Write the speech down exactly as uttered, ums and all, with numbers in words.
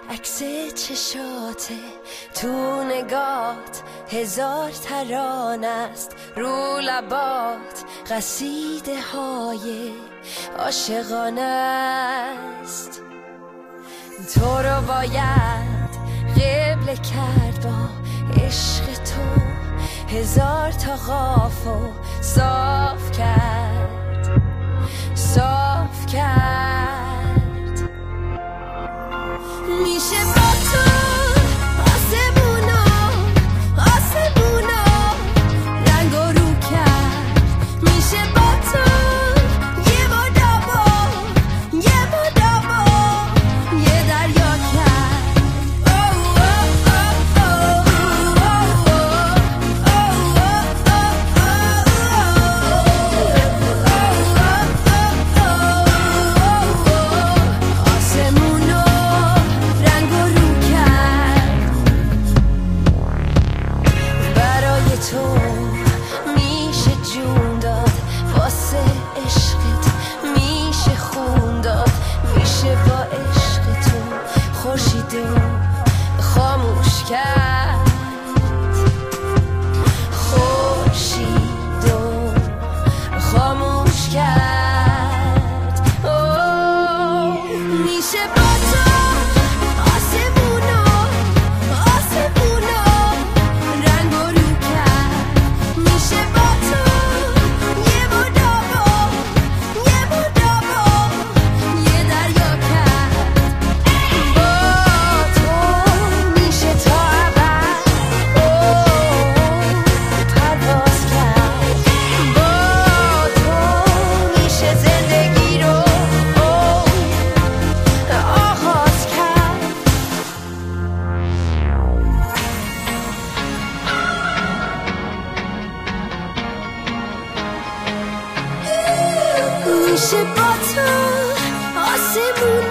عکس چشاته تو نگات هزار ترانه است، رو لبات قصیده های عاشقانه است. تو رو باید قبله کرد با عشق تو، هزار تا قافو صاف کرد صاف کرد. میشه با تو آسمونا آسمونا رنگ و رو کرد. میشه با تو یه مدابا یه مدابا یه دریا کرد. آسمونو رنگ و رو کرد. برای تو میشه جون داد، واسه عشقت میشه خون داد. میشه با عشق تو خورشیدو خاموش کرد، خورشیدو خاموش کرد. اوه، میشه با تو آسمونا آسمونا رنگ و رو کرد. میشه با تو یه مدابا یه مدابا یه دریا کرد. با تو میشه تا ابد پرواز کرد. با تو میشه زندگی رو آغاز کرد. میشه با تو آسمون